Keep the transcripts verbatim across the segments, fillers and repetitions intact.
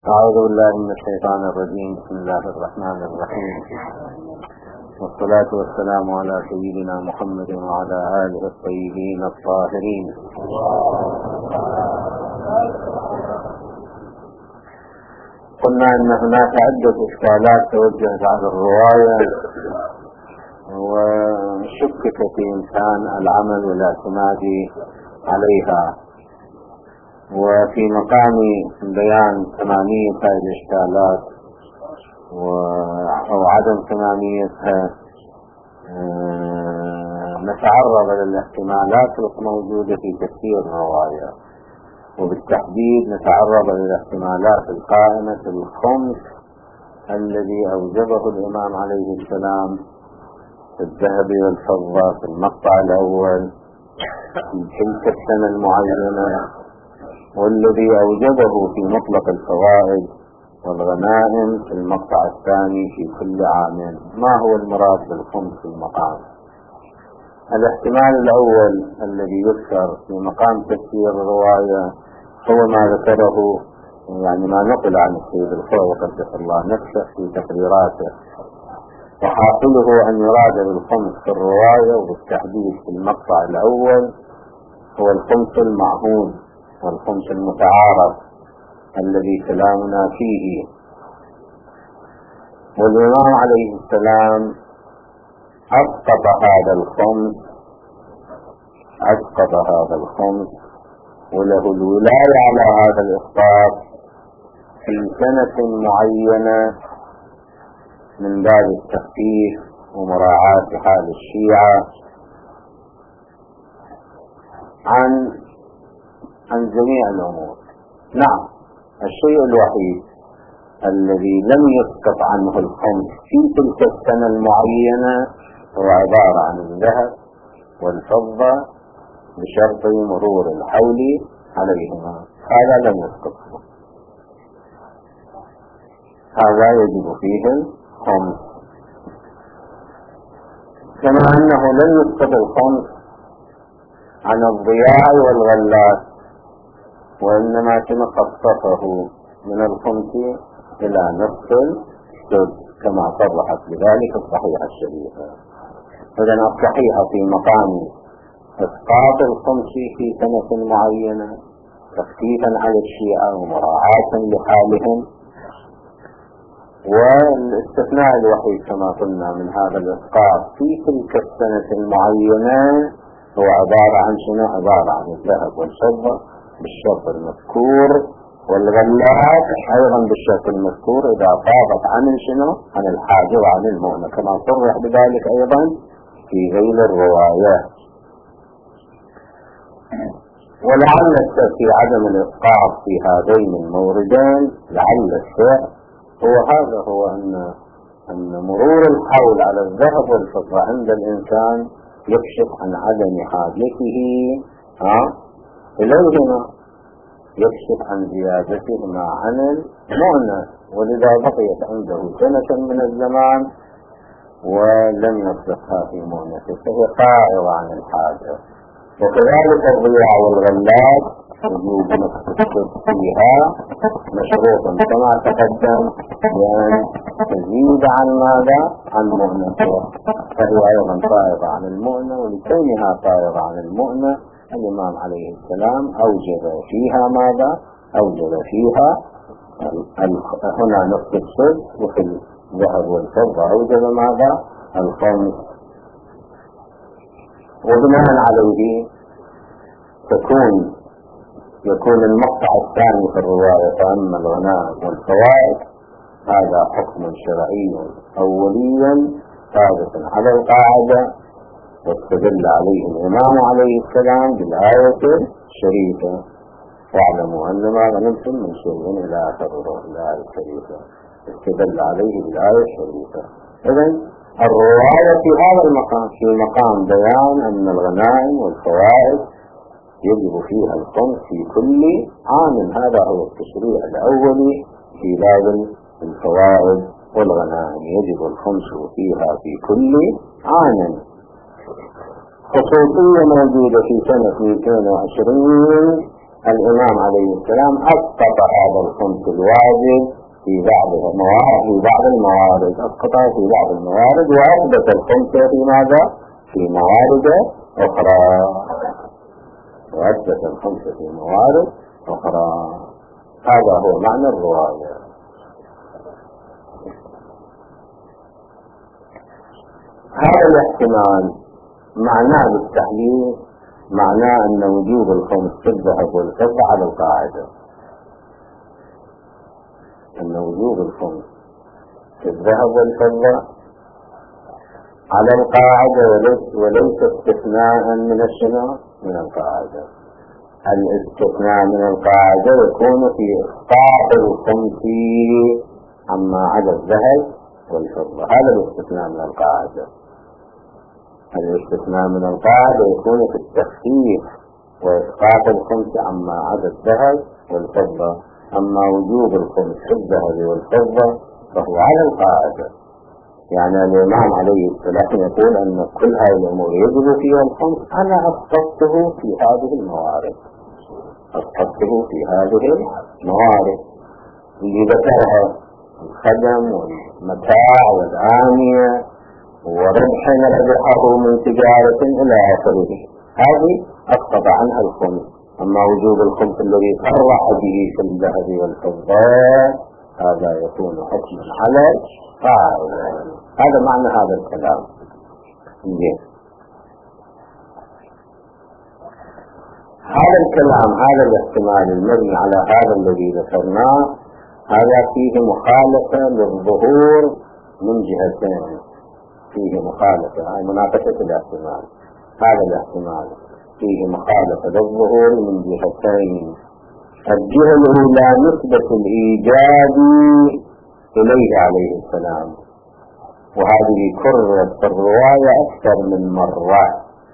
أعوذ بالله من الشيطان الرجيم. بسم الله الرحمن الرحيم، والصلاة والسلام على سيدنا محمد وعلى آله الطيبين الطاهرين. قلنا أن هناك عدة إشكالات توجهت على الرواية وشكك في إمكان العمل والاعتماد عليها، وفي مقام بيان ثمانية هذه الإشكالات أو عدم ثمانيتها نتعرض للاحتمالات الموجودة في تفسير الرواية، وبالتحديد نتعرض للاحتمالات القائمة في الخمس الذي أوجبه الإمام عليه السلام في الذهب والفضة في المقطع الأول في تلك السنة المعينة، والذي أوجبه في مطلق الفوائد والغنائم في المقطع الثاني في كل عام. ما هو المراد بالخمس في المقام؟ الاحتمال الأول الذي يذكر في مقام تفسير الرواية هو ما ذكره، يعني ما نقل عن السيد الخوي قدس الله نفسه في تقريراته، وحاصله أن يراد بالخمس في الرواية وبالتحديد في المقطع الأول هو الخمس المعهود والخمس المتعارف الذي كلامنا فيه. والإمام عليه السلام أسقط هذا الخمس أسقط هذا الخمس وله الولاية على هذا الإسقاط في سنة معينة من باب التخفيف ومراعاة حال الشيعة عن عن جميع الأمور. نعم، الشيء الوحيد الذي لم يسقط عنه الخمس في تلك السنة المعينة هو عبارة عن الذهب والفضة بشرط مرور الحول عليهما، هذا لم يسقط، هذا يجب فيه الخمس. كما أنه لم يسقط الخمس عن الضياع والغلات، وإنما كما خصصه من الخمس إلى نصف السدس كما صرحت بذلك الصحيحة الشريفة. إذن الصحيحة في مقام إسقاط الخمس في سنة معينة تخفيفا على الشيعة ومراعاة لحالهم، والاستثناء الوحيد كما قلنا من هذا الإسقاط في تلك السنة المعينة هو عبارة عن شنو؟ عبارة عن الذهب والفضة بالشرط المذكور، والغلات أيضا بالشرط المذكور إذا طابت عن شنو؟ عن الحاجة وعن المؤنة، كما صرح بذلك أيضا في غير الرواية. ولعل السبب في عدم الإسقاط في هذين الموردين، لعل السبب هو هذا، هو أن أن مرور الحول على الذهب والفضة عند الإنسان يكشف عن عدم حاجته ها إليهما، يكشف عن زيادتهما عن المؤنة، ولذا بقيت عنده سنة من الزمان ولم يصرفها في مؤنته، فهي قائرة عن الحاجة. وكذلك الضياع والغلات وجود مكتسب فيها مشروط كما تقدم بأن تزيد عن ماذا؟ عن مؤنته، فهي أيضا طائرة عن المؤنة، ولكونها طائرة عن المؤنة الإمام عليه السلام أوجب فيها ماذا؟ أوجب فيها هنا نصف السدس، وفي الذهب والفضة أوجب ماذا؟ الخمس. وبناء عليه تكون يكون المقطع الثاني في الرواية فأما الغنائم والفوائد هذا حكم شرعي أوليا ثابت على القاعدة، واستدل عليه الإمام عليه السلام بالآية الشريفة: واعلموا أن ما غنمتم من شيء إلى آخر الآية الشريفة، استدل عليه بالآية الشريفة. إذن الرواية في هذا المقام في مقام بيان أن الغنائم والفوائد يجب فيها الخمس في كل عام، هذا هو التشريع الأولي في باب الفوائد والغنائم، يجب الخمس فيها في كل عام. خصوصية موجودة في سنة اثنين وعشرين الإمام عليه السلام أسقط هذا الخمس الواجب في بعض الموارد في بعض الموارد أسقطه في بعض الموارد وأثبت الخمس في ماذا؟ في موارد أخرى وأثبت الخمس في موارد أخرى. هذا هو معنى الرواية. هذا الاحتمال معناه بالتحليل معناه أن وجوب الخمس في الذهب والفضة على القاعدة، أن وجوب الخمس في الذهب والفضة على القاعدة وليس استثناء من الشنو من القاعدة. الاستثناء من القاعدة يكون في إسقاط الخمس عما عدا الذهب والفضة، هذا الاستثناء من القاعدة. الاستثناء من القاعدة يكون في التخفيف وإسقاط الخمس عما عدا الذهب والفضة. أما وجوب الخمس في الذهب والفضة فهو على القاعدة. يعني الإمام عليه السلام يقول أن كل هذه الأمور يجب فيها الخمس، أنا أسقطته في هذه الموارد، أسقطته في هذه الموارد اللي ذكرها: الخدم والمتاع والآنية وربح ربحه من تجارة إلى آخره، هذه أسقط عنها الخمس. أما وجوب الخمس الذي صرح به في الذهب والفضة هذا يكون حكما على القاعدة. هذا معنى هذا الكلام. هذا الكلام هذا الاحتمال المبني على هذا الذي ذكرناه هذا فيه مخالفة للظهور من جهتين، فيه مخالفة أي مناقشة الاحتمال. هذا الاحتمال فيه مخالفة للظهور من جهتين: الجهة الأولى نسبة الإيجاب إليه عليه السلام، وهذه كررت في الرواية أكثر من مرة.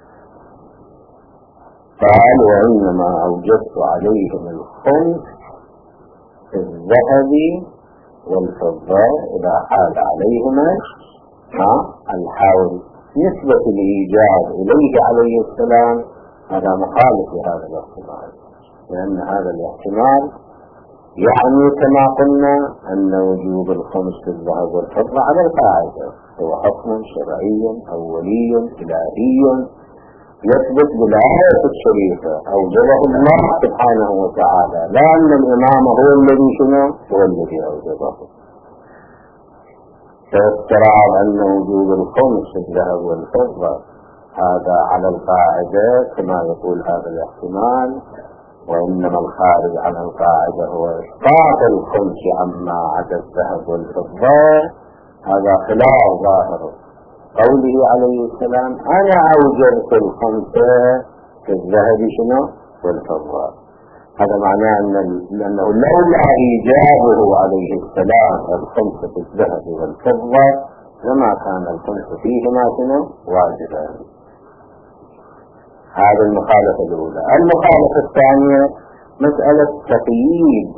قال: وإنما أوجبت عليهم الخمس في الذهب والفضة إذا حال عليهما الحول. نسبة الإيجاب إليه عليه السلام هذا مخالف لهذا الاحتمال، لأن هذا الاحتمال يعني كما قلنا أن وجوب الخمس في الذهب والفضة على القاعدة هو حكم شرعي أولي إلهي يثبت بالآية الشريفة أوجبه الله سبحانه وتعالى، لا أن الإمام هو الذي شنو هو الذي أوجبه. فافتراض أن وجوب الخمس في الذهب والفضة هذا على القاعدة كما يقول هذا الاحتمال، وإنما الخارج عن القاعدة هو إسقاط الخمس عما عدا الذهب والفضة، هذا خلاف ظاهر قوله عليه السلام: أنا أوجبت الخمس في الذهب شنو والفضة. هذا معناه أن لأنه لولا إيجابه عليه السلام الخمس في الذهب والفضة لما كان الخمس فيهما شنو واجبا. هذه المخالفة الأولى. المخالفة الثانية مسألة تقييد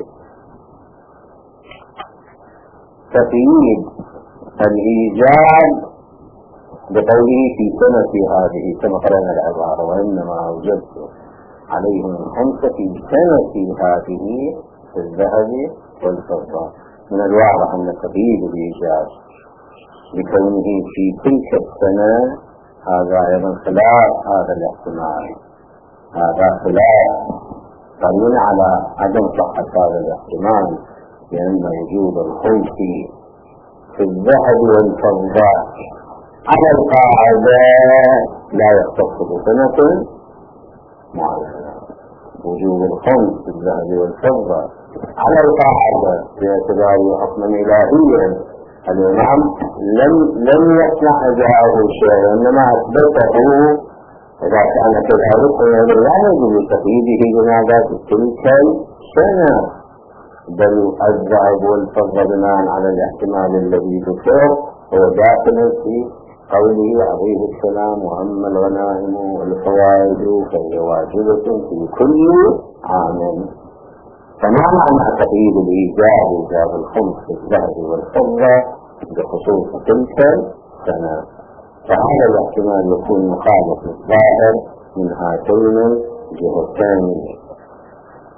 تقييد الإيجاب بقوله في سنة هذه كما قرأنا العبارة: وإنما أوجبت عليهم الخمس في سنة هذه في الذهب والفضة. من الواضح أن تقييد الإيجاب بكونه في تلك السنة هذا أيضا خلاف هذا الاحتمال، هذا خلاف قرين على عدم صحة هذا الاحتمال، لأن وجوب الخمس في الذهب والفضة على القاعدة لا يختص بسنة معينة. وجوب الخمس في الذهب والفضة على القاعدة باعتباره حكما إلهيا، الإمام لم لم يصنع جاءه شيء وإنما أثبته. إذا كان كذلك لا يجب تقييده بماذا في تلك السنة، بل الذهب والفضة بناء على الاحتمال الذي ذكر هو داخل في قوله عليه السلام: وأما الغنائم والفوائد فهي واجبة في كل عام. فما معنى تقييد الإيجاب إيجاب الخمس في الذهب والفضة بخصوص تلك السنة؟ فهذا الاحتمال يكون مخالف الظاهر من هاتين الجهتين.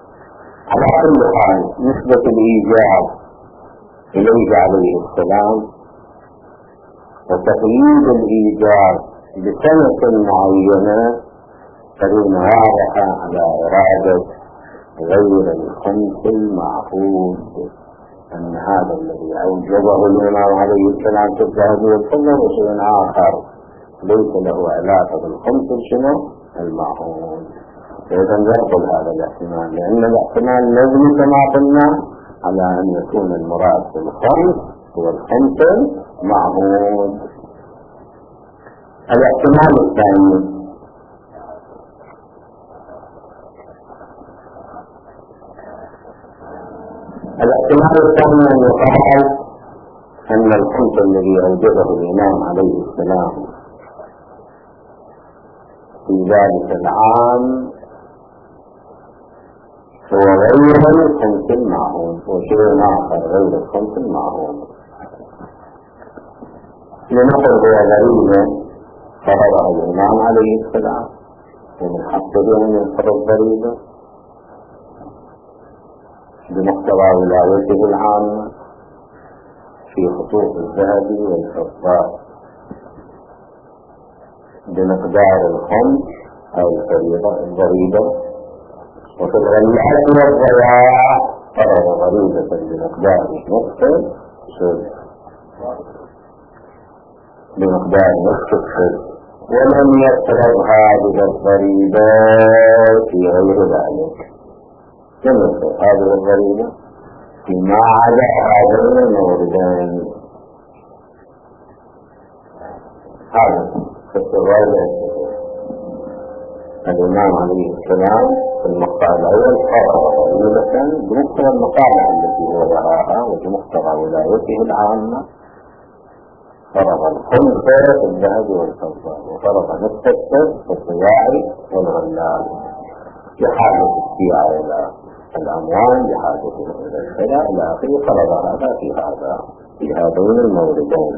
على كل حال نسبة الإيجاب إليه عليه السلام وتقييد الإيجاب بسنة معينة فإن واضحة على إرادة غير الخمس المعهود، أن هذا الذي أوجبه الإمام عليه السلام في الذهب والفضة وشيء آخر ليس له علاقة بالخمس شنو المعهود. فإذا يقبل هذا الاحتمال، لأن الاحتمال لازم كما قلنا على أن يكون المراد بالخمس هو الخمس المعهود. الاحتمال الثاني الاحتمال الثاني أن يقال أن الخمس الذي أوجبه الإمام عليه السلام في ذلك العام هو غير الخمس المعهود وشيء آخر غير الخمس المعهود. لنقل هو ضريبة فرضها الإمام عليه السلام ومن حقه أن يفرض ضريبة بمقتضى ولايته العامة في خطوط الذهب والفضة بمقدار الخمس أو الضريبة، وفي الغلات والضياع فرض ضريبة بمقدار نصف الثلث بمقدار نصف الثلث، ولم يفرض هذه الضريبة في غير ذلك. لم يفرض هذه الضريبة فيما عدا هذين الموردين. هذا في الرواية الإمام عليه السلام في المقطع الأول فرض ضريبة بمقتضى المقامة التي وضعها وبمقتضى ولايته العامة، فرض الخمس في الذهب والفضة وفرض نصف الثلث في الضياع والغلال بحاجة السياع إلى الأموال بحاجة إلى الخلاء إلى آخره، فرض هذا في هذا في هذين الموردين.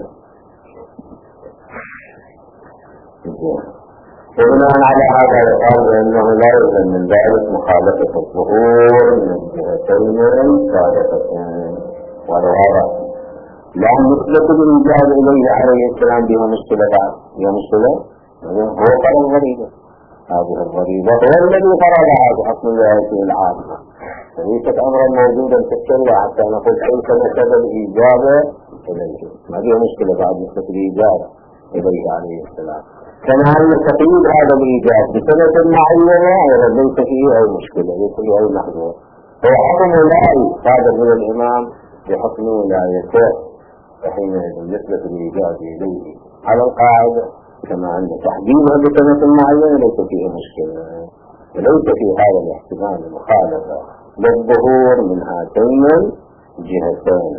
وبناء على هذا يقال بأنه لا يلزم من ذلك مخالفة الظهور من الجهتين السابقتين، وهذا لا نسبة الإيجاب إليه عليه السلام بها مشكلة بها مشكلة هو فرض ضريبة. هذه الضريبة هو الذي فرضها بحكم ولايته العامة، فليست أمرا موجودا في الشريعة حتى نقول كيف نسب الإيجاب إليه. ما فيها مشكلة بعد نسبة الإيجاب إليه عليه السلام. كما أن تقييد هذا الإيجاب بسنة معينة أيضا ليس فيه أي مشكلة، ليس فيه أي محظور. هو حكم ولاي صادر من الإمام بحكم ولايته، فحينئذ نسبة الإيجاب إليه على القاعدة كما أن تحديدها بسنة معينة ليس فيه مشكلة، وليس في هذا الاحتمال مخالفة للظهور من هاتين الجهتين.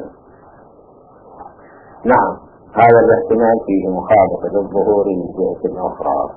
نعم، هذا الاحتمال فيه مخالفة للظهور من جهة أخرى،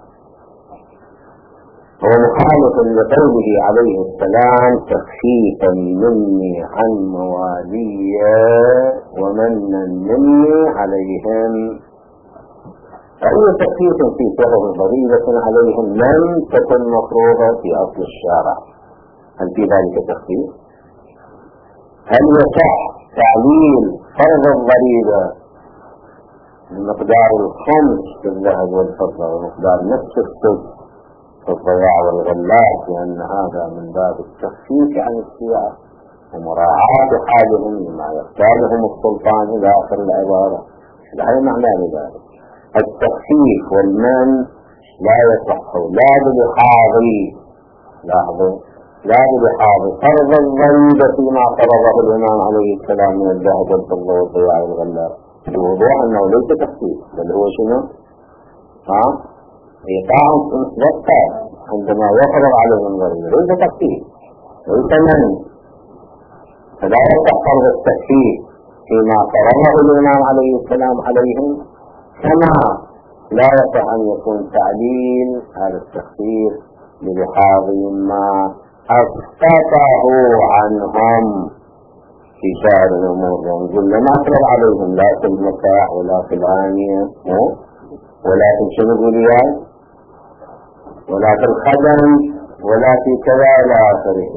هو مخالف لقوله عليه السلام تخفيفا مني عن موالي ومنا مني عليهم. فأي تخفيف في سبب ضريبة عليهم لم تكن مفروضة في أصل الشارع. هل في ذلك تخفيف؟ هل يصح تعليل فرض الضريبة بمقدار الخمس في الذهب والفضة ومقدار نصف الثلث في الضياع والغلات، لأن هذا من باب التخفيف عن السياق ومراعاة حالهم لما يختارهم السلطان إلى آخر العبارة. هذا معنى لذلك التخفيف والمن لا يصح لا بلحاظ لاحظوا لا بلحاظ فرض الضريبة فيما فرضه الإمام عليه السلام من الذهب والفضة والضياع والغلات بوضوح أنه ليس تخفيف، بل هو شنو؟ ها؟ إيقاع مصدق عندما يفرض عليهم الضريبة، ليس تخفيف ليس من، فلا يصح فرض التخفيف فيما فرضه الإمام عليه السلام عليهم، كما لا يصح أن يكون تعليل هذا التخفيف بلحاظ ما أسقطه عنهم في سائر الأمور، ونقول لما أفرض عليهم لا في المتاع ولا في الآنية ولا في الشموليات ولا في الخدم ولا في كذا إلى آخره.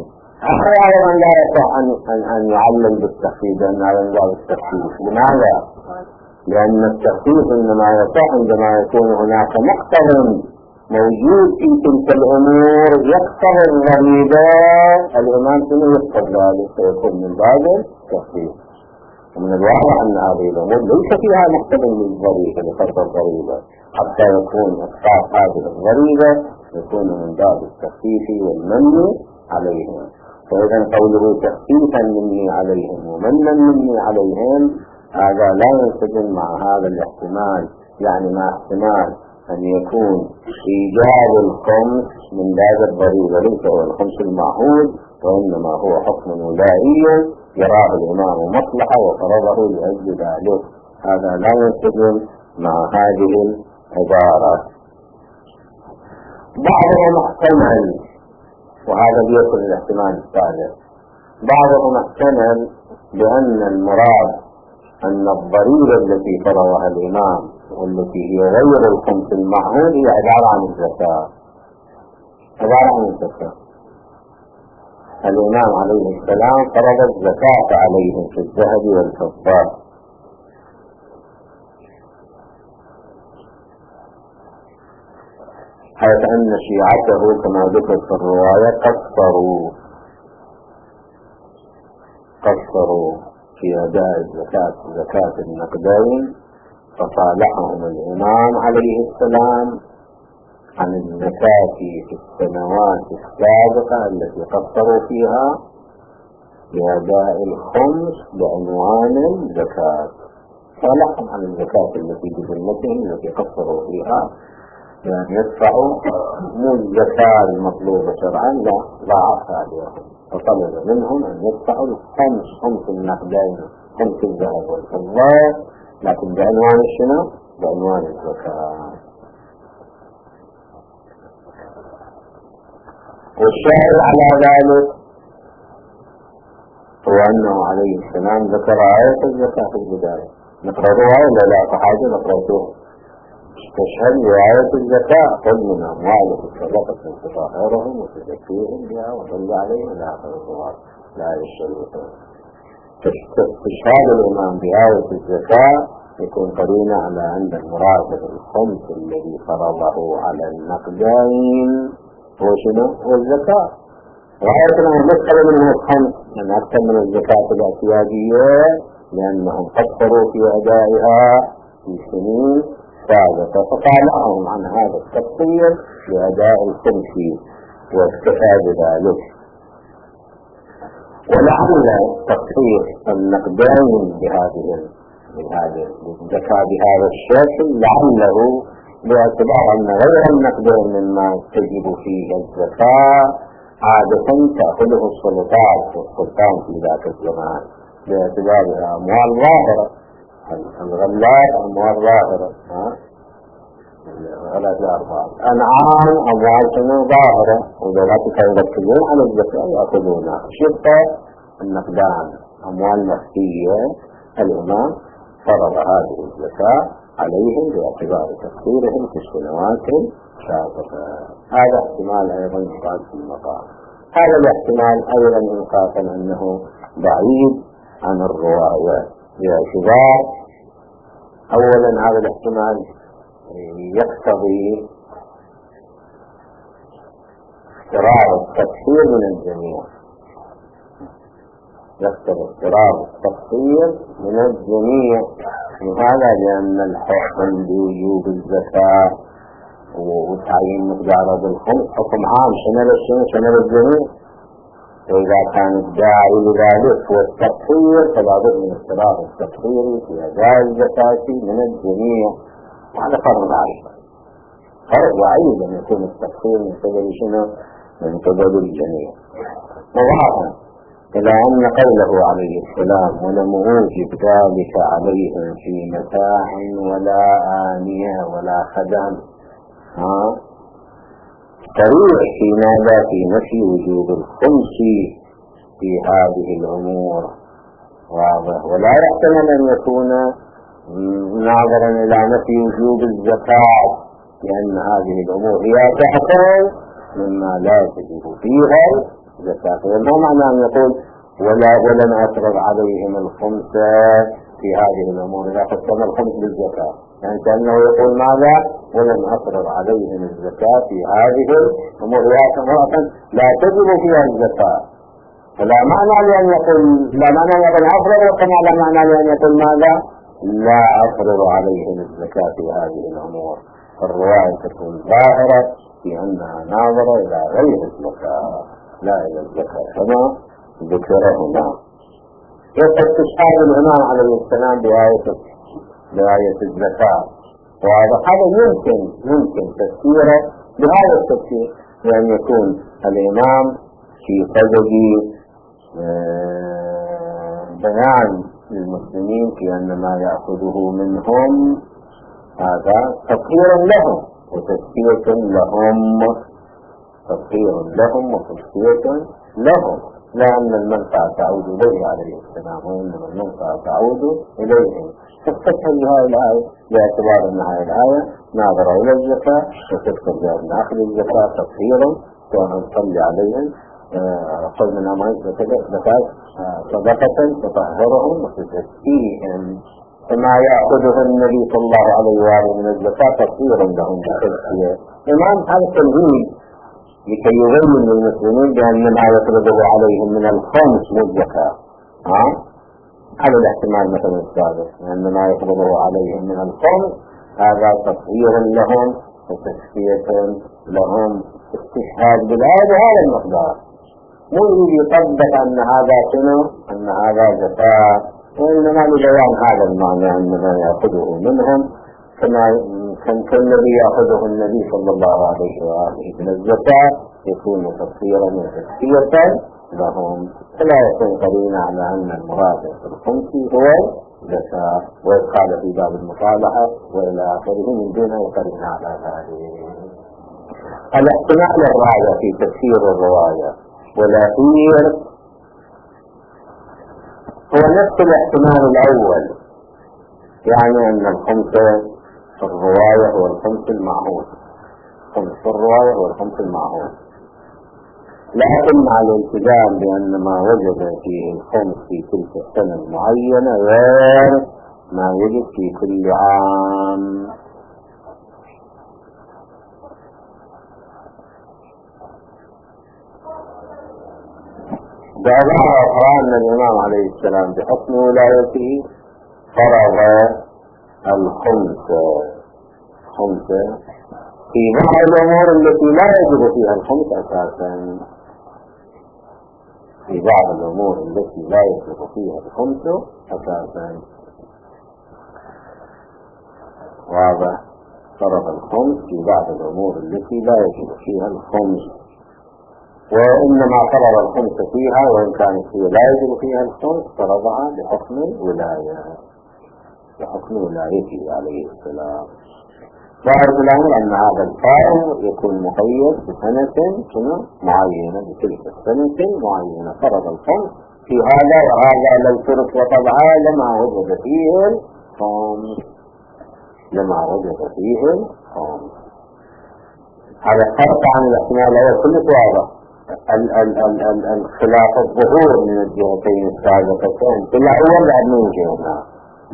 أحيانا لا يصح أن, أن, أن يعلم بالتخفيف لأن هذا من باب التخفيف. لماذا؟ لأن التخفيف إنما يصح عندما يكون هناك مقتضى موجود في تلك الأمور يقتضي الضريبة، الإمام شنو يقتضي ذلك فيكون من باب التخفيف. ومن الواقع أن هذه الأمور ليس فيها مقتضى للضريبة لفرض الضريبة، حتى يكون إسقاط هذه الضريبة يكون من باب التخفيف والمن عليهم. فإذا قوله تخفيفا مني عليهم ومنا مني عليهم هذا لا ينسجم مع هذا الاحتمال، يعني مع احتمال أن يكون إيجاب الخمس من باب الضريبة ليس هو الخمس المعهود، وإنما هو حكم ولائي يراه الإمام مصلحة وفرضه لأجل ذلك. هذا لا ينسجم مع هذه العبارة. بعضهم احتمل، وهذا بيكون الاحتمال الثالث، بعضهم احتمل بأن المراد أن الضريبة التي فرضها الإمام والتي هي غير الخمس المعهود هي عبارة عن الزكاة، عبارة عن الزكاة. الإمام عليه السلام فرض الزكاة عليهم في الذهب والفضة، حيث أن شيعته كما ذكر في الرواية قصروا قصروا في أداء الزكاة زكاة النقدين، فصالحهم الإمام عليه السلام عن الزكاة في السنوات السابقة التي قصروا فيها بأداء الخمس بعنوان الزكاة، صالحهم عن الزكاة التي بذمتهم التي قصروا فيها بأن يدفعوا مو الزكاة المطلوبة شرعا، لا ضاعفها لهم، فطلب منهم أن يدفعوا الخمس خمس النقدين خمس الذهب والفضة، لكن بعنوان شنو؟ بعنوان الزكاة. والشاهد على ذلك هو أنه عليه السلام ذكر آية الزكاة في البداية. نقرأ رواية ولا لا فحاجة نقرأتها؟ تشهد بآية الزكاة قل من أموالهم صدقة تطهرهم وتزكيهم بها وصل عليهم إلى آخر الرواية الآية الشريفة. استشهاد الإمام بآية الزكاة يكون قرينة على أن المراد بالخمس الذي فرضه على النقدين هو شنو؟ هو الزكاة. رأيتنا نسأل منهم الخمس من أكثر من الزكاة الاعتيادية لأنهم قصروا في أدائها في سنين سابقة، فطالعهم عن هذا التقصير لأداء الخمس واكتفى بذلك. ولعل تقصير النقدين بهذه بهذه الزكاة بهذا الشكل لعله باعتبار أن غير النقدين مما تجب فيه الزكاة عادة تأخذه السلطات والسلطان في ذاك الزمان باعتبارها أموال ظاهرة، الغلات أموال ظاهرة، غلات الأربعة أنعام أموال شنو ظاهرة، وذلك يركزون على الزكاة يأخذونها. شرطة النقدان أموال مخفية، الإمام فرض هذه الزكاة عليهم باعتبار تقصيرهم في السنوات السابقة. هذا احتمال أيضا يقال في المقام. هذا الاحتمال أيضا يقال أنه بعيد عن الرواية باعتبار أولا هذا الاحتمال يقتضي اضطرار التقصير من الجميع، يقتضي اضطرار التقصير من الجميع. لهذا لأن الحكم بوجوب الزكاة وتعيين مقداره بالخمس حكم عام شمل الشمل شمل الجميع، وإذا كان الداعي لذلك هو التقصير فلا بد من اضطرار التقصير في أداء الزكاة من الجميع. وهذا فرض عين، فرض عين أن يكون التقصير من قبل شنو؟ من قبل الجميع. وضعها إلى أن قوله عليه السلام ولم أوجب ذلك عليهم في متاع ولا آنية ولا خدم، ها صريح في ماذا؟ في نفي وجوب الخمس في هذه الأمور واضح. ولا يحتمل أن يكون ناظرا إلى نفي وجوب الزكاة لأن هذه الأمور هي تحصل مما لا تجب فيها زكاة. ما معنى أن يقول ولا ولن أفرض عليهم الخمس في هذه الأمور إذا قسم الخمس بالزكاة، يعني كأنه يقول ماذا؟ ولن أفرض عليهم الزكاة في هذه الأمور لا تجب فيها الزكاة. فلا معنى لأن يقول لا معنى لأن أفرض، وكما لا معنى لأن يقول ماذا؟ لا أفرض عليهم الزكاة في هذه الأمور. الرواية تكون ظاهرة في أنها ناظرة إلى غير الزكاة لا إلى الزكاة كما ذكر هنا. استشهاد الإمام عليه السلام بآية بآية الزكاة، وهذا يمكن يمكن تفسيره بهذا التفسير، لأن يكون الإمام في صدد بيان للمسلمين في أن ما يأخذه منهم هذا تطهير لهم وتزكية لهم، تطهير لهم وتزكية لهم، لأن المنفعة تعود إليه عليه السلام، وإنما المنفعة تعود إليهم. تستشهد بهذه الآية باعتبار أن هذه الآية ناظرة إلى الزكاة، وتذكر بأن أخذ الزكاة تطهيرا، وأن نصلي عليهم خذ من أموالهم زكاة صدقة تطهرهم وتزكيهم، فما يأخذه النبي صلى الله عليه وآله من الزكاة تطهيرا لهم بتزكية. الآن هذا التمهيد لكي يبين للمسلمين بأن ما يفرضه عليهم من الخمس والزكاة على الاحتمال مثلا السابق، لأن ما يفرضه عليهم من الخمس هذا تطهير لهم وتزكية لهم. استشهاد بالآية بهذا المقدار، مو يطبق أن هذا شنو؟ أن هذا زكاة، وإنما لبيان هذا المعنى أن ما يأخذه منهم كما كان الذي يأخذه النبي صلى الله عليه وآله من الزكاة يكون تطهيرا وتزكية لهم، فلا يكون قرينا على أن المراد بالخمس هو زكاة، وقال في باب المصالحة وإلى آخره من دون قرينا على ذلك. الاحتمال الرابع في تفسير الرواية والأخير هو نفس الاحتمال الأول، يعني أن الخمس في الرواية هو الخمس المعهود، الخمس في الرواية هو الخمس المعهود، لكن مع الالتزام بأن ما وجد فيه الخمس في تلك السنة المعينة غير ما يجد في كل عام. بعضها أخرى أن الإمام عليه السلام بحكم ولايته فرض الخمس خمسة في بعض الأمور التي لا يجب فيها الخمس أساسا، في بعض الأمور التي لا يجب فيها الخمس أساسا. واضح؟ فرض الخمس في بعض الأمور التي لا يجب فيها الخمس، وإنما فرض الخمس فيها وإن كانت هي لا يجب فيها الخمس فرضها بحكم الولاية، بحكم ولايته عليه السلام. ظاهر الأمر أن هذا الفائض يكون مقيد بسنة معينة، بتلك السنة معينة فرض الخمس في هذا، وهذا لو ترك وطبعا لما وجد فيه الخمس، لما وجد فيه الخمس. هذا فرق عن الاحتمال الأول كله واضح. الخلاف الظهور من الجهتين السابقتين كل أول بعد من جهتنا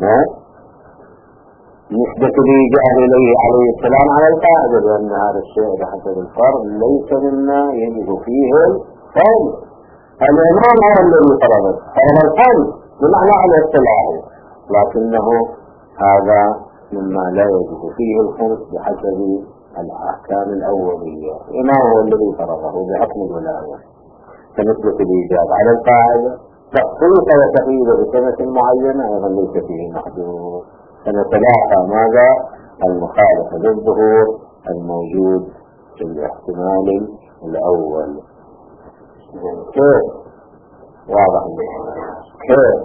نسبة الإيجاب إليه عليه السلام على القاعدة بأن هذا الشيء بحسب الفرض ليس مما يجب فيه الخمس. الإمام هو الذي فرض فرض الخمس بمعنى على الاصطلاح، لكنه هذا مما لا يجب فيه الخمس بحسب الأحكام الأولية. الإمام هو الذي فرضه بحكم الولاية، فنسبة الإيجاب على القاعدة تخصيص وتقييد بسنة معينة أيضا ليس فيه محدود، فنتلاقى ماذا؟ المخالفة للظهور الموجود في الاحتمال الأول. كيف؟ واضح كيف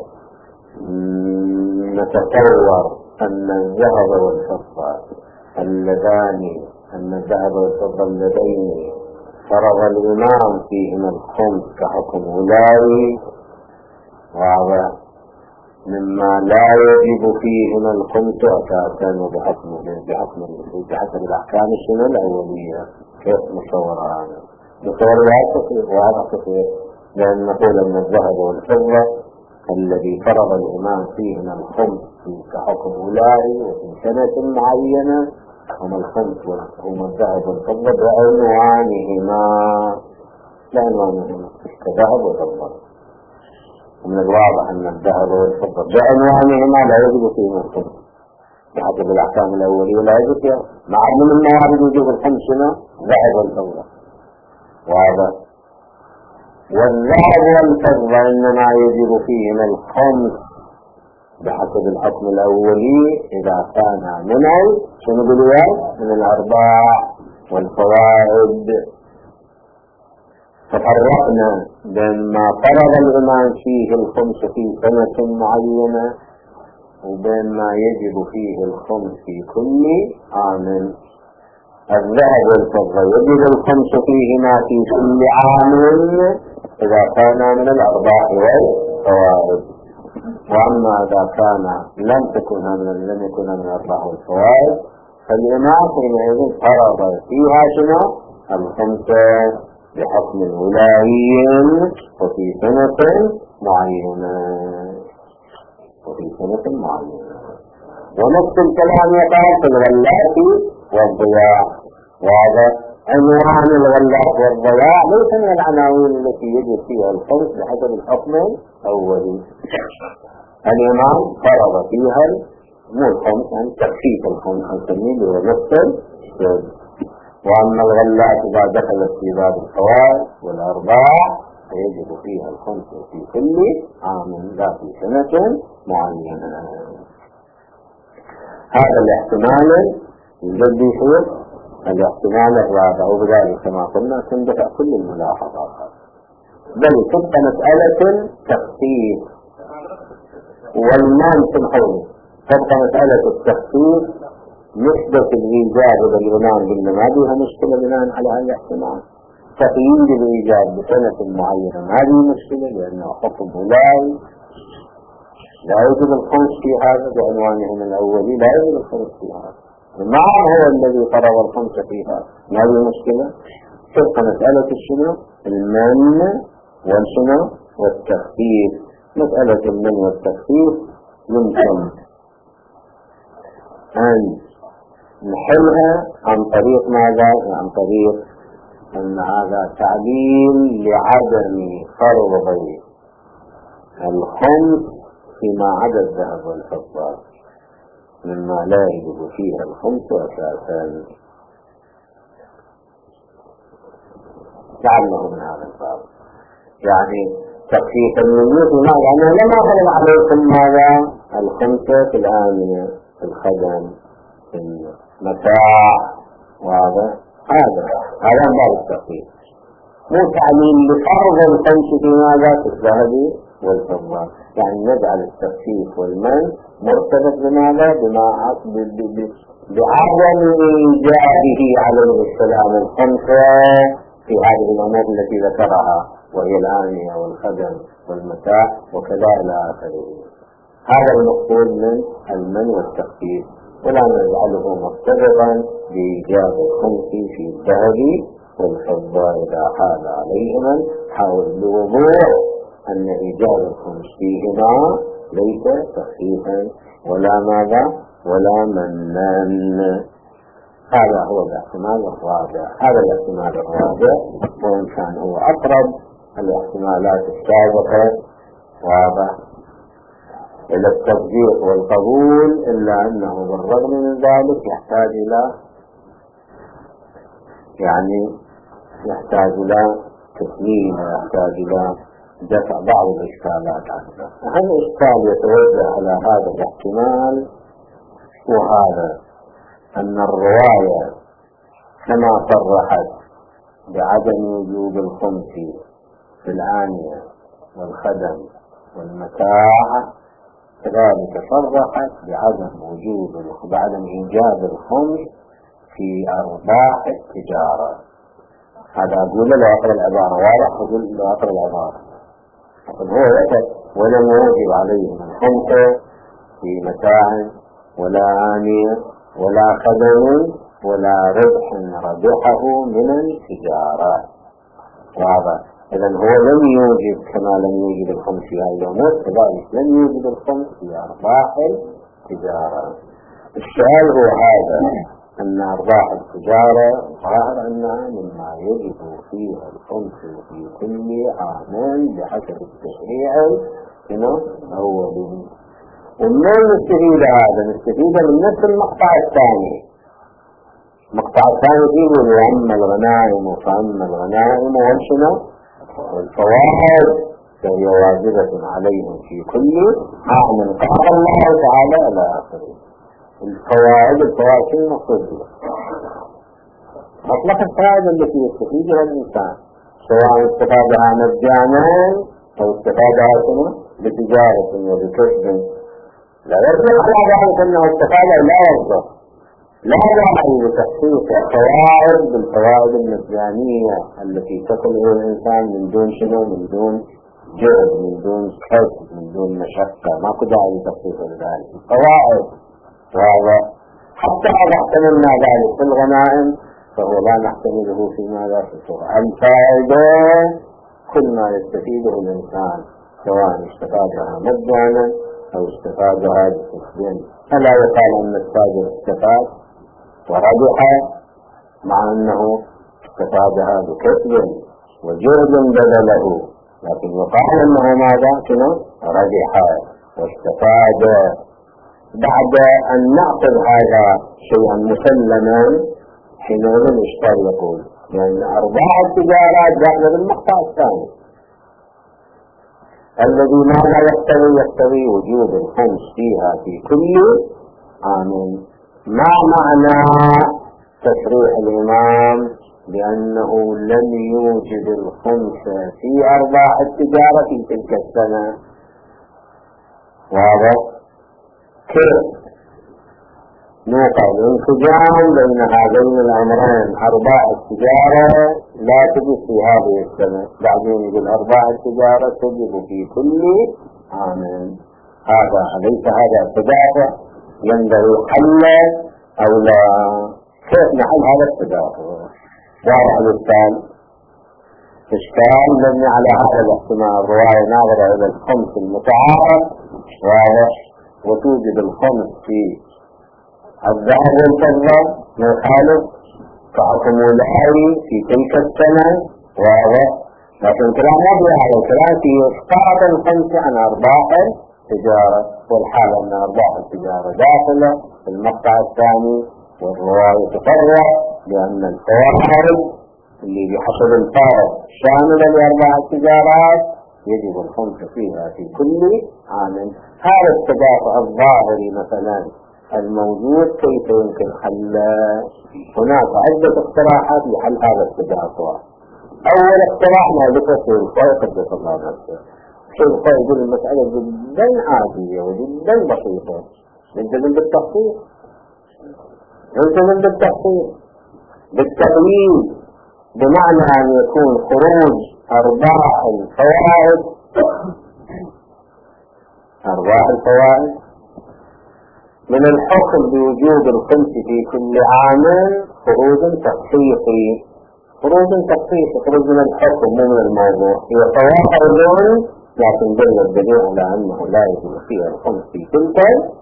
نتصور أن الذهب والفضة اللذان أن الذهب والفضة اللذين فرض الإمام فيهما الخمس كحكم ولاي، واضح، مما لا يجب فيهما الخمس أساسا وبحكم بحكم بحسب الأحكام الشنو الأولية. كيف نصور هذا؟ بصور واضح كثير، لأن نقول أن الذهب والفضة الذي فرض الإمام فيهما الخمس كحكم ولائي وفي سنة معينة هما الخمس هما الذهب والفضة بعنوانهما بعنوانهما كذهب وفضة. ومن الواضح أن الذهب والفضة بعنوانهما لا يجب فيهما الخمس بحسب الأحكام الأولية، لا يجب فيها مع من الموارد يجب الخمس هنا ذهب والفضة. وهذا والذهب والفضة إنما يجب فيهما الخمس بحسب الحكم الأولي إذا كان من شنو بالوقت من الأرباع والفوائد. ففرقنا بين ما فرض الإمام فيه الخمس في سنة معينة وبين ما يجب فيه الخمس في كل عام. الذهب والفضة يجب الخمس فيهما في كل عام إذا كان من الأرباح والفوائد، وأما إذا كان لم تكن من لم يكن من الأرباح والفوائد فالإمام حينئذ فرض فيها شنو الخمسة بحكم ولاي وفي سنة معينة وفي سنة معينة. ونفس الكلام يقال في الغلات والضياع. وهذا عنوان الغلات والضياع ليس من العناوين التي يجب فيها الخمس بحسب الحكم الأولي. الإمام فرض فيها مو الخمس عن تخفيف الخمس نسميه بنفس. وأما الغلات إذا دخلت في باب الفوائد والأرباع فيجب فيها الخمس في كل عام لا في سنة معينة. هذا الاحتمال الذي يصير الاحتمال الرابع، وبذلك كما قلنا تندفع كل الملاحظات، بل تبقى مسألة تخفيف والمان سمحوني تبقى مسألة التخفيف نسبة الإيجاب بالإيمان بالنما بها مشكلة بناء على هذا الاحتمال. تقييد الإيجاب بسنة معينة هذه مشكلة لأنه حكم ولاي لا يجب الخمس في هذا بعنوانه من الأولي لا يجب الخمس في هذا ما هو الذي فرض الخمس فيها هذه مشكلة. تبقى مسألة الشنو المن والشنو والتخفيف. مسألة المن والتخفيف يمكن أن نحلها عن طريق ماذا؟ عن طريق أن هذا تعليل لعدم فرض الخمس فيما عدا الذهب والفضة مما لا يجب فيها الخمس أساسا. لعله من هذا الباب يعني تخفيف المنية ماذا؟ أنه لما فرض عليكم ماذا؟ الخمسة في الآمنة في الخدم في المتاع. وهذا هذا هذا باب التخفيف مو تعليل لفرض الخمس في ماذا؟ في الذهب والفضة. يعني نجعل التخفيف والمن مرتبط بماذا؟ بما بعدم إيجابه عليه السلام الخمسة في هذه الأمور التي ذكرها وهي الآنية والخدم والمتاع وكذا إلى آخره. هذا المقصود من المن والتخفيف، ولا نجعله مرتبطا بإيجاب الخمس في الذهب والفضة إذا حال عليهما حاول بوضوح أن إيجاب الخمس فيهما ليس تخفيفا ولا ماذا ولا منان. هذا هو الاحتمال الرابع. هذا الاحتمال الرابع وإن كان هو أقرب الاحتمالات السابقة واضح إلى التصديق والقبول، إلا أنه بالرغم من ذلك يحتاج إلى يعني يحتاج إلى تسليم ويحتاج إلى دفع بعض الإشكالات عنه. هذا الإشكال يتوجه على هذا الاحتمال، وهذا أن الرواية كما صرحت بعدم وجوب الخمس في الآنية والخدم والمتاع كذلك صرحت بعدم وجوب بعدم إيجاب الخمس في أرباح التجارة. هذا أقول له أقرأ العبارة واضح، أقول له أقرأ العبارة هو يقول ولم يوجب عليهم الخمس في متاع ولا آنية ولا خدم ولا ربح ربحه من التجارة. واضح. إذا هو لم يوجد كما لم يوجد الخمس في هذه الأمور، كذلك لم يوجد الخمس في أرباح التجارة. السؤال هو هذا، أن أرباح التجارة ظاهر أنها مما يجب فيها الخمس في كل عام بحسب التشريع الأولي. ومن نستفيد هذا؟ نستفيد من نفس المقطع الثاني. المقطع الثاني يقول وأما الغنائم فأما الغنائم والشنو والفوائد فهي واجبة عليهم في كل عام قال الله تعالى إلى آخره. الفوائد الفوائد شنو المقصود بها؟ مطلق الفائدة التي يستفيدها الإنسان سواء استفادها مجانا أو استفادها شنو بتجارة وبكسب، لا يرجع على ذلك أنه استفاد لا يرجع، لا داعي لتخصيص الفوائد بالفوائد المجانية التي تأخذها الإنسان من دون شنو، من دون جهد، من دون كسب، من دون مشقة، ماكو داعي لتخصيص ذلك. الفوائد وهذا حتى إذا احتملنا ذلك في الغنائم فهو لا نحتمله في ماذا في الفوائد. الفائدة كل ما يستفيده الإنسان سواء استفادها مجانا أو استفادها بكسب. فلا يقال أن التاجر استفاد وربح مع أنه استفادها بكسب وجهد بذله، لكن يقال أنه ماذا كنا ربح واستفاد. بعد أن نأخذ هذا شيئا مسلما حينئذ الإشكال يقول لأن أرباح التجارات داخل بالمقطع الثاني الذي ماذا يقتضي يقتضي وجود الخمس فيها في كل عام. ما معنى تصريح الإمام بأنه لم يوجد الخمس في أرباح التجارة في تلك السنة؟ واضح؟ كيف نوقع الانسجام بين هذين الأمرين؟ أرباح التجارة لا تجب في هذه السنة، بعدين يقول أرباح التجارة تجب في كل عام. هذا أليس هذا التدافع ينبغي حله أو لا؟ كيف نحل هذا التدافع؟ واضح الإشكال؟ إشكال مبني على هذا الاحتمال. الرواية ناظرة إلى الخمس المتعارف واضح، وتوجد الخمس في الذهب والفضة من خالص كأكمولاري في تلك السنة واضح، لكن كلام نبي على الكلام في إسقاط الخمس عن أرباح التجارة، والحال أن أرباح التجارة داخلة في المقطع الثاني. والرواية تفرع بأن الفوائد اللي بحسب الفارق شاملة لأرباح التجارات يجب الخمس فيها في كل عام. هذا التدافع الظاهري مثلا الموجود كيف يمكن حله؟ هناك عدة اقتراحات لحل هذا التدافع. أول اقتراح ما ذكر في الفائق قدس الله نفسه. في الفائق يقول المسألة جدا عادية وجدا بسيطة، نلتزم بالتخطيط، نلتزم بالتخطيط بالتقليد، بمعنى أن يكون خروج أرباح الفوائد أرباح الفوائد من الحكم بوجود الخمس في كل عام خروج تخصيصي. خروج تخصيصي، خروج من الحكم مو من الموضوع. هي فوائد لكن دل الدليل على أنه لا يجب فيها الخمس في تلك،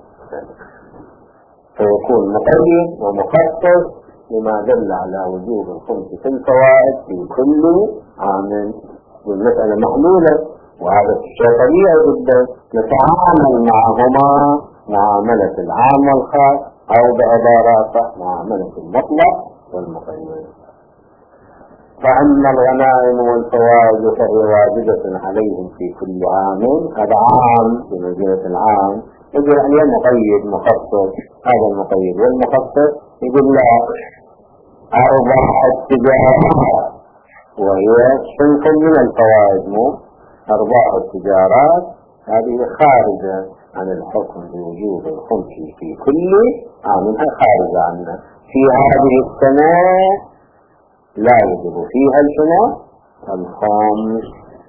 فيكون مقيد ومخصص لما دل على وجوب الخمس في الفوائد في كل عام. والمسألة محلولة، وهذا الشيء طبيعي جدا. نتعامل معهما معاملة العام والخاص، أو بعبارات معاملة المطلق والمقيد. فأما الغنائم والفوائد فهي واجبة عليهم في كل عام. هذا عام في مدينة العام، يقول عليه مقيد مخصص. هذا المقيد والمخصص يقول لا، أرباح التجارات وهي صنف من الفوائد، مو أرباح التجارات هذه خارجة عن الحكم بوجوب الخمس في كل عام، خارجة عنه. في هذه السنة لا يجب فيها السنة الخمس،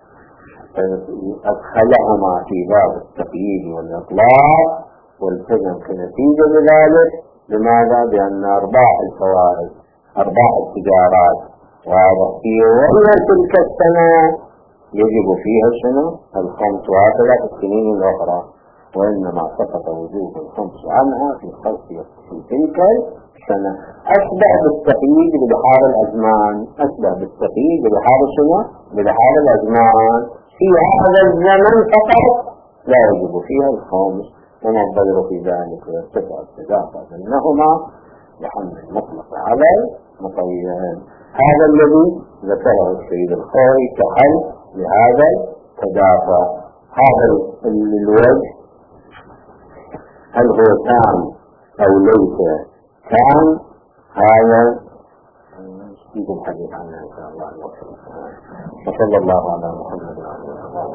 أدخلهما في باب التقييد والإطلاق والتزم كنتيجة لذلك. لماذا؟ بأن أرباح الفوائد أرباح التجارات واضح فيه. وإلى تلك السنة يجب فيها شنو؟ الخمس، وهكذا في السنين الأخرى. وإنما سقط وجوب الخمس عنها في خلف في تلك السنة. أشبه بالتقييد ببحار الأزمان، أشبه بالتقييد ببحار شنو؟ ببحار الأزمان. في هذا الزمن فقط لا يجب فيها الخمس، وما الضير في ذلك ويرتفع التدافع بينهما بحمل المطلق على المقيد. هذا الذي ذكره السيد الخوي كحل لهذا التدافع. هذا الوجه هل هو تام أو ليس تام؟ هذا نريد الحديث عنه إن شاء الله. وصلى الله على محمد وعلى آله وصحبه.